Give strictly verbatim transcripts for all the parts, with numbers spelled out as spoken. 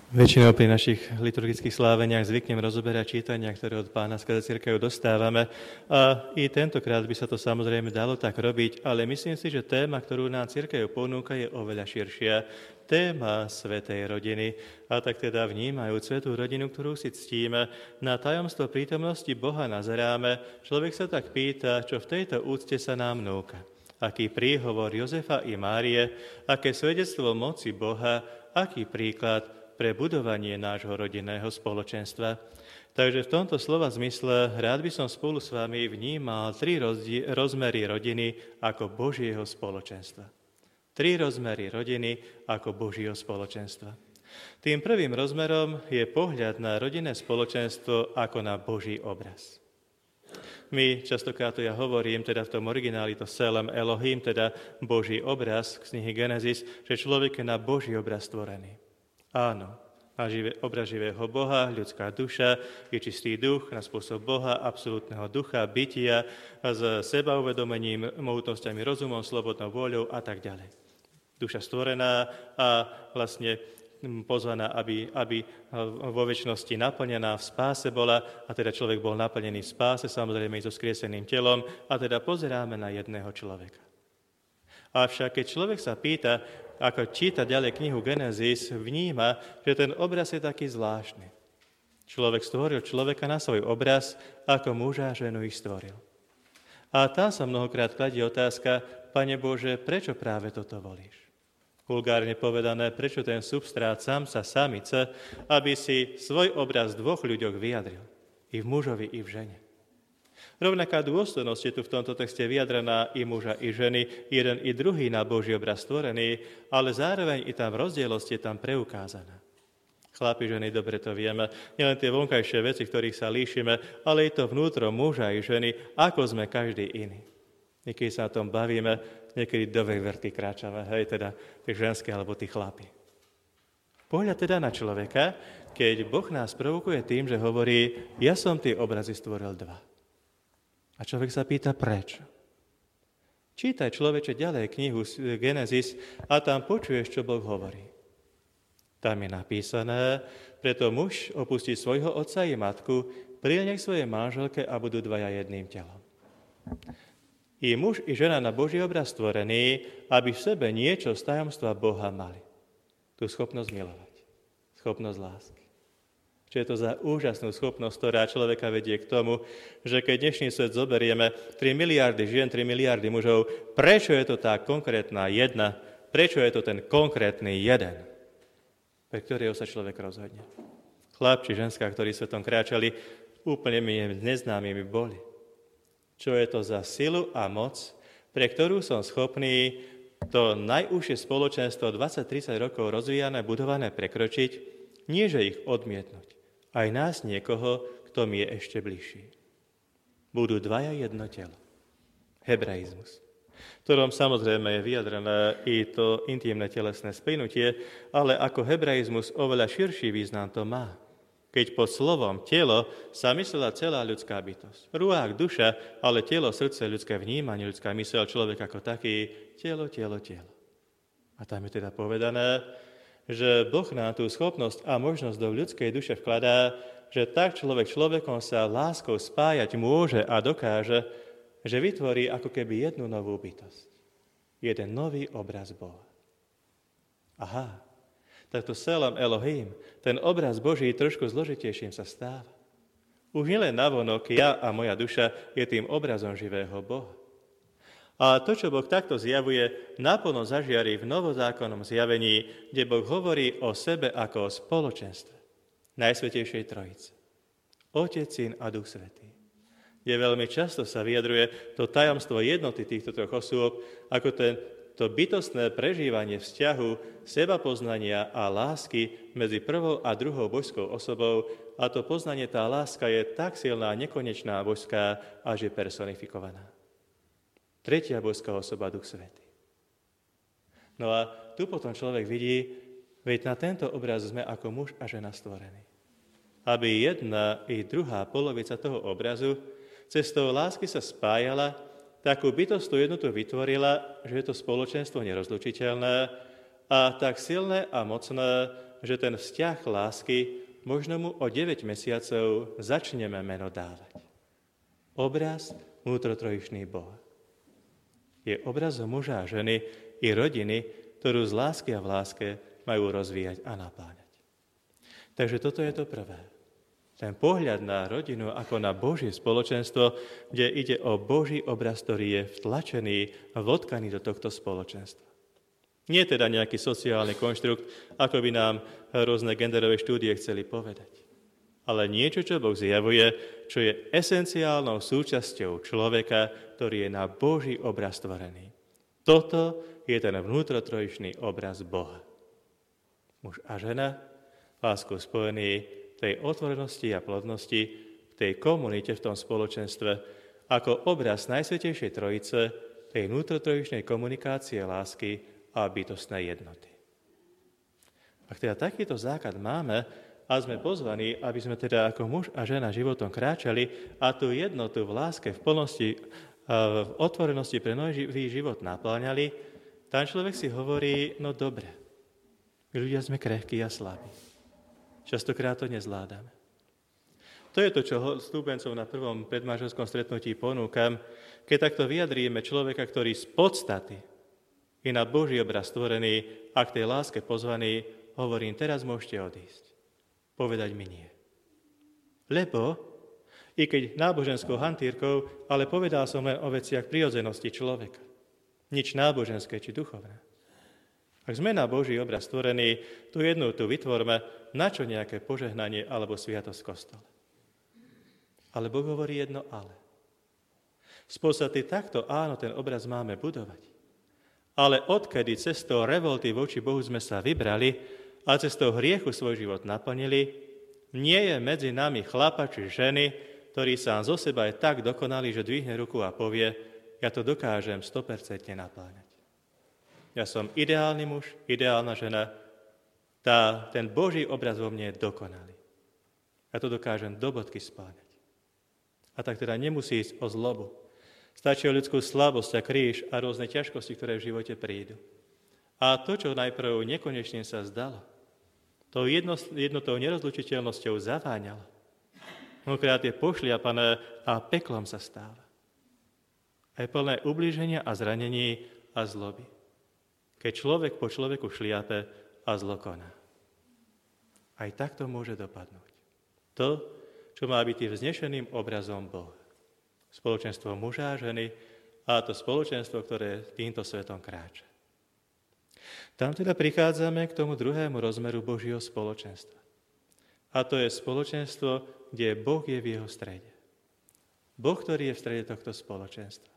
Väčšinou pri našich liturgických sláveniach zvyknem rozoberať čítania, ktoré od Pána skrze cirkev dostávame. A i tentokrát by sa to samozrejme dalo tak robiť, ale myslím si, že téma, ktorú nám cirkev ponúka, je oveľa širšia. Téma svätej rodiny. A tak teda vnímajú svätú rodinu, ktorú si ctíme, na tajomstvo prítomnosti Boha nazeráme, človek sa tak pýta, čo v tejto úcte sa nám núka. Aký príhovor Jozefa i Márie, aké svedectvo moci Boha, aký príklad pre budovanie nášho rodinného spoločenstva. Takže v tomto slova zmysle rád by som spolu s vami vnímal tri rozdie- rozmery rodiny ako Božieho spoločenstva. Tri rozmery rodiny ako Božieho spoločenstva. Tým prvým rozmerom je pohľad na rodinné spoločenstvo ako na Boží obraz. My, častokrát to ja hovorím, teda v tom origináli to Selem Elohim, teda Boží obraz z knihy Genesis, že človek je na Boží obraz stvorený. Áno, má živé, obraz živého Boha, ľudská duša, je čistý duch na spôsob Boha, absolútneho ducha, bytia, s sebauvedomením, mohutnosťami, rozumom, slobodnou vôľou a tak ďalej. Duša stvorená a vlastne pozvaná, aby, aby vo večnosti naplnená v spáse bola, a teda človek bol naplnený v spáse, samozrejme i so skrieseným telom, a teda pozeráme na jedného človeka. Avšak keď človek sa pýta, ako číta ďalej knihu Genesis, vníma, že ten obraz je taký zvláštny. Človek stvoril človeka na svoj obraz, ako muža a ženu ich stvoril. A tam sa mnohokrát kladie otázka, Pane Bože, prečo práve toto volíš? Vulgárne povedané, prečo ten substrát samca, samice, aby si svoj obraz v dvoch ľuďoch vyjadril. I v mužovi, i v žene. Rovnaká dôstojnosť je tu v tomto texte vyjadrená i muža, i ženy, jeden i druhý na Boží obraz stvorený, ale zároveň i tam rozdielosť je tam preukázaná. Chlapi, ženy, dobre to vieme, nielen tie vonkajšie veci, ktorých sa líšime, ale i to vnútro muža i ženy, ako sme každý iný. Niekedy sa na tom bavíme, niekedy do vrty kráčame, hej, teda tie ženské alebo tí chlapi. Pohľad teda na človeka, keď Boh nás provokuje tým, že hovorí, ja som tie obrazy stvoril dva. A človek sa pýta, prečo? Čítaj, človeče, ďalej knihu Genesis a tam počuješ, čo Boh hovorí. Tam je napísané, preto muž opustí svojho otca i matku, prilne k svojej manželke a budú dvaja jedným telom. I muž, i žena na Boží obraz stvorený, aby v sebe niečo z tajomstva Boha mali. Tú schopnosť milovať, schopnosť lásky. Čo je to za úžasnú schopnosť, ktorá človeka vedie k tomu, že keď dnešný svet zoberieme tri miliardy žien, tri miliardy mužov, prečo je to tá konkrétna jedna, prečo je to ten konkrétny jeden, pre ktorého sa človek rozhodne. Chlap či ženská, ktorí svetom kráčali, úplne mi neznámymi boli. Čo je to za silu a moc, pre ktorú som schopný to najúžšie spoločenstvo dvadsať tridsať rokov rozvíjané, budované prekročiť, nie že ich odmietnúť. Aj nás niekoho, kto mi je ešte bližší. Budú dvaja jedno telo. Hebraizmus. V ktorom samozrejme je vyjadrené i to intímne telesné splynutie, ale ako hebraizmus oveľa širší význam to má. Keď pod slovom telo sa myslela celá ľudská bytosť. Ruách, duša, ale telo, srdce, ľudské vnímanie, ľudská myseľ, človek ako taký, telo, telo, telo. A tam je teda povedané, že Boh nám tú schopnosť a možnosť do ľudskej duše vkladá, že tak človek človekom sa láskou spájať môže a dokáže, že vytvorí ako keby jednu novú bytosť. Jeden nový obraz Boha. Aha, takto Selem Elohim, ten obraz Boží trošku zložitejším sa stáva. Už nielen navonok ja a moja duša je tým obrazom živého Boha. A to, čo Boh takto zjavuje, naplno zažiari v novozákonnom zjavení, kde Boh hovorí o sebe ako o spoločenstve Najsvätejšej Trojice. Otec, Syn a Duch Svätý. Kde veľmi často sa vyjadruje to tajomstvo jednoty týchto troch osôb, ako ten, to bytostné prežívanie vzťahu, sebapoznania a lásky medzi prvou a druhou božskou osobou, a to poznanie, tá láska je tak silná, nekonečná, božská, až je personifikovaná. Tretia božská osoba, Duch Svätý. No a tu potom človek vidí, veď na tento obraz sme ako muž a žena stvorení. Aby jedna i druhá polovica toho obrazu cestou lásky sa spájala, takú bytostnú jednotu vytvorila, že je to spoločenstvo nerozlučiteľné a tak silné a mocné, že ten vzťah lásky možno mu o deväť mesiacov začneme meno dávať. Obraz vnútrotrojičný Boha. Je obrazom muža a ženy i rodiny, ktorú z lásky a v láske majú rozvíjať a napáňať. Takže toto je to prvé. Ten pohľad na rodinu ako na Božie spoločenstvo, kde ide o Boží obraz, ktorý je vtlačený a votkaný do tohto spoločenstva. Nie teda nejaký sociálny konštrukt, ako by nám rôzne genderové štúdie chceli povedať. Ale niečo, čo Boh zjavuje, čo je esenciálnou súčasťou človeka, ktorý je na Boží obraz stvorený. Toto je ten vnútrotrojičný obraz Boha. Muž a žena, láskou spojený tej otvorenosti a plodnosti, v tej komunite, v tom spoločenstve, ako obraz Najsvätejšej Trojice, tej vnútrotrojičnej komunikácie, lásky a bytostnej jednoty. Ak teda takýto základ máme a sme pozvaní, aby sme teda ako muž a žena životom kráčali a tú jednotu v láske, v plnosti, v otvorenosti pre nový život napláňali, tam človek si hovorí, no dobre, my ľudia sme krehkí a slabí. Častokrát to nezvládame. To je to, čo stúpencom na prvom predmanželskom stretnutí ponúkam, keď takto vyjadríme človeka, ktorý z podstaty je na Boží obraz stvorený a k tej láske pozvaný, hovorím, teraz môžete odísť. Povedať mi nie. Lebo, i keď náboženskou hantírkou, ale povedal som len o veciach prirodzenosti človeka. Nič náboženské či duchovné. Ak sme na Boží obraz stvorení, tú jednu tu vytvorme, na čo nejaké požehnanie alebo sviatosť kostole. Ale Boh hovorí jedno ale. Z podstaty takto áno, ten obraz máme budovať. Ale odkedy cestou revolty voči Bohu sme sa vybrali a cestou hriechu svoj život naplnili, nie je medzi nami chlapa či ženy, ktorý sám zo seba je tak dokonalý, že dvihne ruku a povie, ja to dokážem sto percent napláňať. Ja som ideálny muž, ideálna žena, tá, ten Boží obraz vo mne je dokonalý. Ja to dokážem do bodky spáňať. A tak teda nemusí ísť o zlobu. Stačí o ľudskú slabosť a kríž a rôzne ťažkosti, ktoré v živote prídu. A to, čo najprv nekonečne sa zdalo, tou jednotou nerozlučiteľnosťou zaváňalo. Mnohokrát je pošliapané a peklom sa stáva. Aj plné ublíženia a zranení a zloby. Keď človek po človeku šliape a zlo koná. Aj tak to môže dopadnúť. To, čo má byť tým vznešeným obrazom Boha. Spoločenstvo muža a ženy a to spoločenstvo, ktoré týmto svetom kráča. Tam teda prichádzame k tomu druhému rozmeru Božieho spoločenstva. A to je spoločenstvo, kde Boh je v jeho strede. Boh, ktorý je v strede tohto spoločenstva.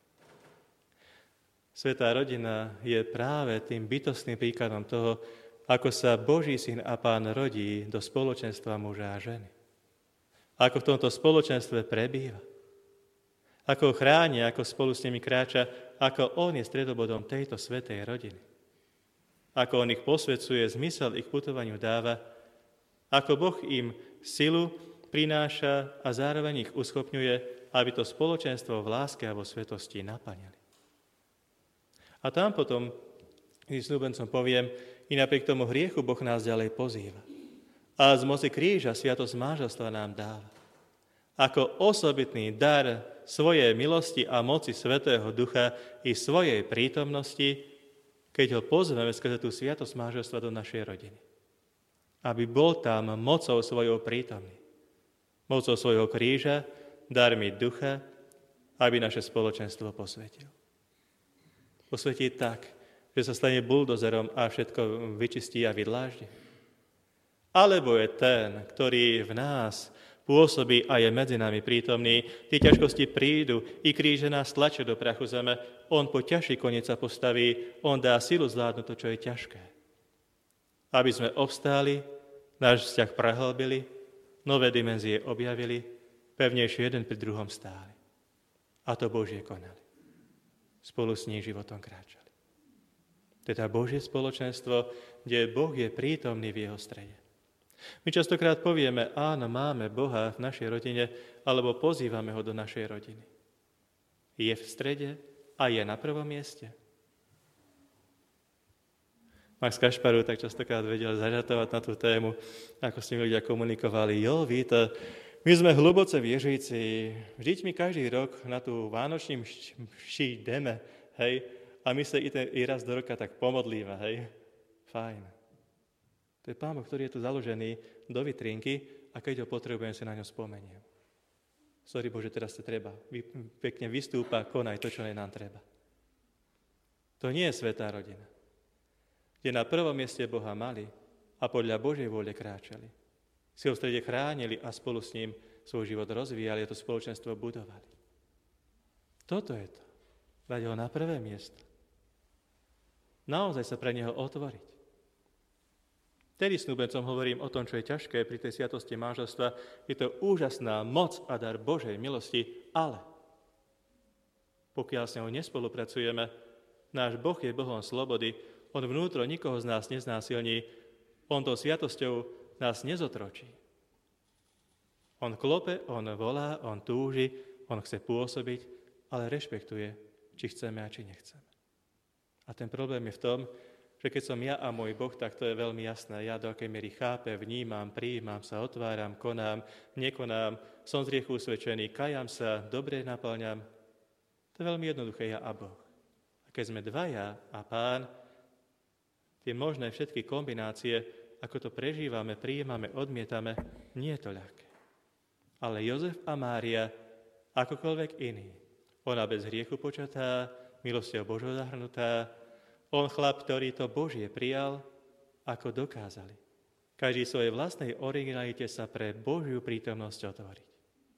Svätá rodina je práve tým bytostným príkladom toho, ako sa Boží syn a Pán rodí do spoločenstva muža a ženy. Ako v tomto spoločenstve prebýva. Ako ho chráni, ako spolu s nimi kráča, ako on je stredobodom tejto svätej rodiny. Ako on ich posvedzuje, zmysel ich putovaniu dáva, ako Boh im silu prináša a zároveň ich uschopňuje, aby to spoločenstvo v láske a vo svetosti naplňali. A tam potom, keď snúbencom poviem, i napriek tomu hriechu Boh nás ďalej pozýva. A z moci kríža sviatosť manželstva nám dáva. Ako osobitný dar svojej milosti a moci Svätého Ducha i svojej prítomnosti, keď ho pozveme skrze tú sviatosť manželstva do našej rodiny. Aby bol tam mocou svojou prítomný. Mocou svojho kríža, darmi ducha, aby naše spoločenstvo posvetil. Posvetí tak, že sa stane buldozerom a všetko vyčistí a vydláždi. Alebo je ten, ktorý v nás pôsobí a je medzi nami prítomný, tie ťažkosti prídu, i kríže nás tlačia do prachu zeme, on po ťažší koniec sa postaví, on dá silu zvládnuť to, čo je ťažké. Aby sme obstáli, náš vzťah prehlbili, nové dimenzie objavili, pevnejšie jeden pri druhom stáli. A to Božie konali. Spolu s ním životom kráčali. Teda Božie spoločenstvo, kde Boh je prítomný v jeho strede. My častokrát povieme, áno, máme Boha v našej rodine, alebo pozývame ho do našej rodiny. Je v strede a je na prvom mieste. Max Kašparu tak častokrát vedel zažartovať na tú tému, ako s nimi ľudia komunikovali. Jo, víte, my sme hlboce vieříci, vždyť my každý rok na tú vánočný mši jdeme, hej, a my sa i, ten, i raz do roka tak pomodlíme, hej. Fajn. To je Pán Boh, ktorý je tu založený do vitrínky a keď ho potrebujem, si na ňo spomeniem. Sorry Bože, teraz sa treba. Vy, pekne vystúpa, konaj to, čo je nám treba. To nie je svätá rodina, kde na prvom mieste Boha mali a podľa Božej vôle kráčali. Si ho v strede chránili a spolu s ním svoj život rozvíjali a to spoločenstvo budovali. Toto je to. Dať ho na prvé miesto. Naozaj sa pre neho otvoriť. Tedy snúbencom hovorím o tom, čo je ťažké pri tej sviatosti manželstva. Je to úžasná moc a dar Božej milosti, ale pokiaľ s ňou nespolupracujeme, náš Boh je Bohom slobody, on vnútro nikoho z nás neznásilní, on tou sviatosťou nás nezotročí. On klope, on volá, on túži, on chce pôsobiť, ale rešpektuje, či chceme a či nechceme. A ten problém je v tom, že keď som ja a môj Boh, tak to je veľmi jasné. Ja do akej miery chápem, vnímam, prijímam sa, otváram, konám, nekonám, som z hriechu usvedčený, kajam sa, dobre naplňam. To je veľmi jednoduché, ja a Boh. A keď sme dvaja a Pán, tie možné všetky kombinácie, ako to prežívame, prijímame, odmietame, nie je to ľahké. Ale Jozef a Mária, akokoľvek iný, ona bez hriechu počatá, milosťou Božou zahrnutá, on chlap, ktorý to Božie prijal, ako dokázali. Každý svojej vlastnej originalite sa pre Božiu prítomnosť otvoriť.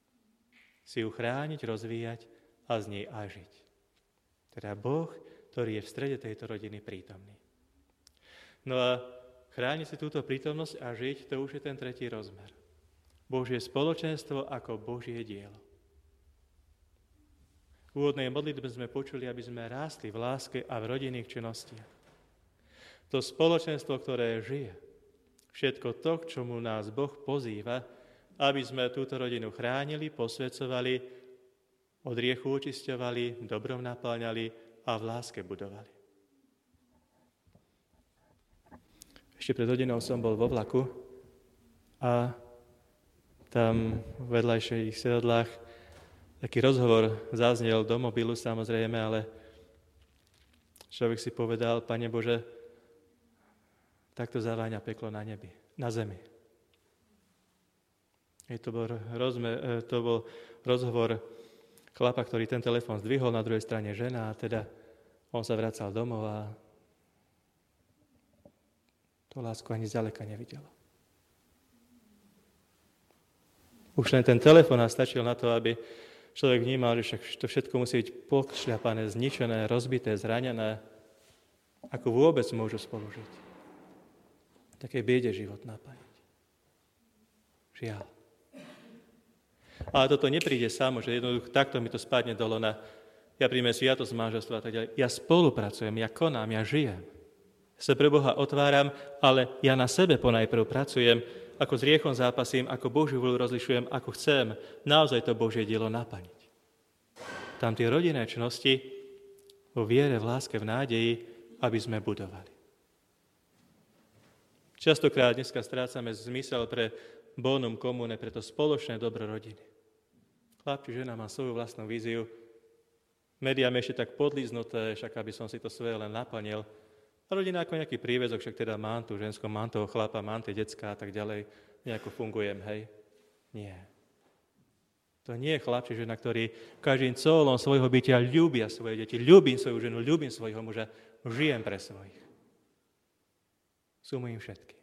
Si ju chrániť, rozvíjať a z nej aj žiť. Teda Boh, ktorý je v strede tejto rodiny prítomný. No a chrániť si túto prítomnosť a žiť, to už je ten tretí rozmer. Božie spoločenstvo ako Božie dielo. V úvodnej modlitbe sme počuli, aby sme rástli v láske a v rodinných činnostiach. To spoločenstvo, ktoré žije, všetko to, k čomu nás Boh pozýva, aby sme túto rodinu chránili, posväcovali, od hriechu očisťovali, dobrom napĺňali a v láske budovali. Ešte pred hodinou som bol vo vlaku a tam v vedľajších sedadlách taký rozhovor zaznel do mobilu samozrejme, ale človek si povedal, Pane Bože, takto zaváňa peklo na nebi, na zemi. I to bol, rozmer, to bol rozhovor chlapa, ktorý ten telefón zdvihol, na druhej strane žena a teda on sa vracal domov a to lásku ani zďaleka nevidelo. Už len ten telefón stačil na to, aby človek vnímal, že však to všetko musí byť pokšľapané, zničené, rozbité, zranené. Ako vôbec môžu spolu žiť. Také biede život napájať. Žiaľ. Ale toto nepríde samo, že jednoducho takto mi to spadne do lona. Ja príjmem sviatosť manželstva a tak ďalej. Ja spolupracujem, ja konám, ja žijem. Sa pre Boha otváram, ale ja na sebe ponajprv pracujem, ako s hriechom zápasím, ako Božiu vôľu rozlišujem, ako chcem naozaj to Božie dielo naplniť. Tam tie rodinné činnosti vo viere, v láske, v nádeji, aby sme budovali. Častokrát dneska strácame zmysel pre bonum comune, pre to spoločné dobro rodiny. Chlap či žena má svoju vlastnú víziu, médiám ešte tak podlíznuté, však aby som si to svoje len naplnil. A rodina ako nejaký príväzok, však teda mám tu žensko, mám toho chlapa, mám tie decká a tak ďalej, nejako fungujem, hej. Nie. To nie je chlap či žena, ktorý každým colom svojho bytia ľúbia svoje deti, ľúbim svoju ženu, ľúbim svojho muža, žijem pre svojich. Sú im všetky.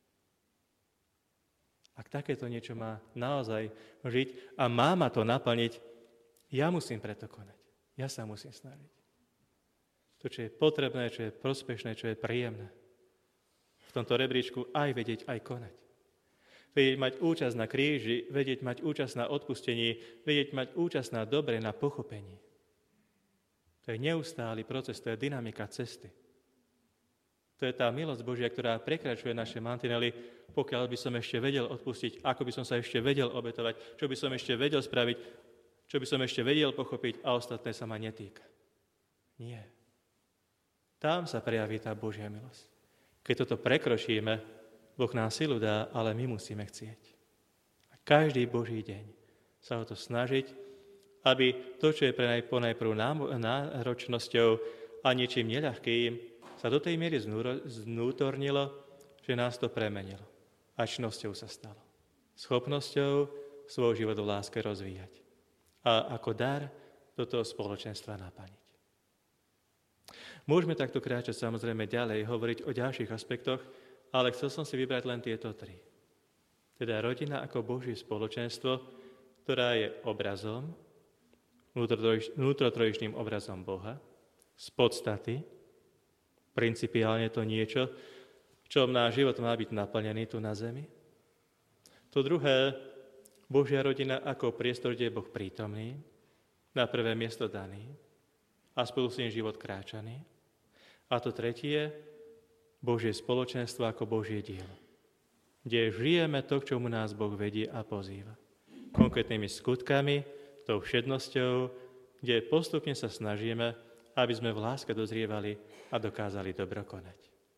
Ak takéto niečo má naozaj žiť a má ma to naplniť, ja musím preto konať. Ja sa musím snažiť. To, čo je potrebné, čo je prospešné, čo je príjemné. V tomto rebríčku aj vedieť, aj konať. Vedieť mať účasť na kríži, vedieť mať účasť na odpustení, vedieť mať účasť na dobre, na pochopení. To je neustály proces, to je dynamika cesty. To je tá milosť Božia, ktorá prekračuje naše mantinely, pokiaľ by som ešte vedel odpustiť, ako by som sa ešte vedel obetovať, čo by som ešte vedel spraviť, čo by som ešte vedel pochopiť a ostatné sa ma netýka. Nie. Tam sa prejaví tá Božia milosť. Keď toto prekročíme, Boh nám silu dá, ale my musíme chcieť. A každý Boží deň sa o to snažiť, aby to, čo je pre ponajprv náročnosťou a niečím neľahkým, sa do tej miery znútornilo, že nás to premenilo. A činnosťou sa stalo. Schopnosťou svoj život v láske rozvíjať. A ako dar do toho spoločenstva naplniť. Môžeme takto kráčať samozrejme ďalej, hovoriť o ďalších aspektoch, ale chcel som si vybrať len tieto tri. Teda rodina ako Božie spoločenstvo, ktorá je obrazom, vnútrotrojičným obrazom Boha, z podstaty, principiálne to niečo, čom náš život má byť naplnený tu na zemi. To druhé, Božia rodina ako priestor, kde je Boh prítomný, na prvé miesto daný a spolu s ním život kráčaný. A to tretie, Božie spoločenstvo ako Božie dielo, kde žijeme to, k čomu nás Boh vedie a pozýva. Konkrétnymi skutkami, tou všednosťou, kde postupne sa snažíme, aby sme v láske dozrievali a dokázali dobro konať.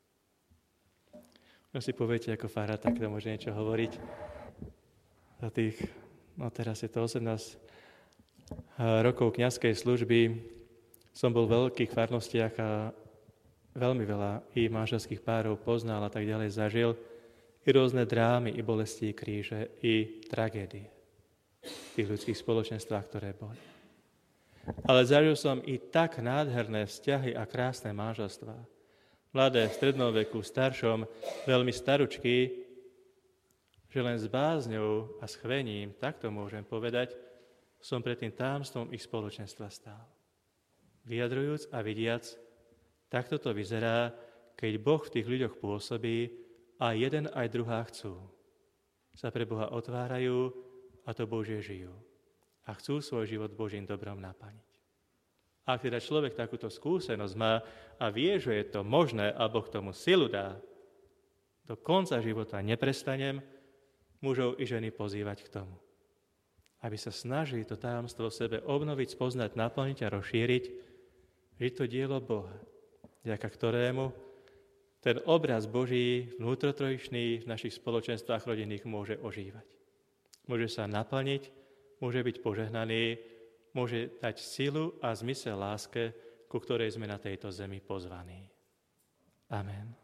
No si poviete, ako fara, tak to môže niečo hovoriť. Za tých, no teraz je to osemnásť rokov kňazskej služby, som bol v veľkých farnostiach a veľmi veľa i manželských párov poznal a tak ďalej zažil, i rôzne drámy, i bolesti, i kríže, i tragédie v tých ľudských spoločenstvách, ktoré boli. Ale zažil som i tak nádherné vzťahy a krásne manželstvá. Mladé, v strednom veku, staršom, veľmi staručky, že len s bázňou a schvením, takto môžem povedať, som pred tým tajomstvom ich spoločenstva stál. Vyjadrujúc a vidiac, takto to vyzerá, keď Boh v tých ľuďoch pôsobí a jeden aj druhá chcú. Sa pre Boha otvárajú a to Božie žijú. A chcú svoj život Božím dobrom naplniť. Ak teda človek takúto skúsenosť má a vie, že je to možné a Boh tomu silu dá, do konca života neprestanem mužov i ženy pozývať k tomu, aby sa snažili to tajomstvo v sebe obnoviť, spoznať, naplniť a rozšíriť, žiť to dielo Boha, vďaka ktorému ten obraz Boží vnútrotrojičný v našich spoločenstvách rodinných môže ožívať. Môže sa naplniť, môže byť požehnaný, môže dať silu a zmysel láske, ku ktorej sme na tejto zemi pozvaní. Amen.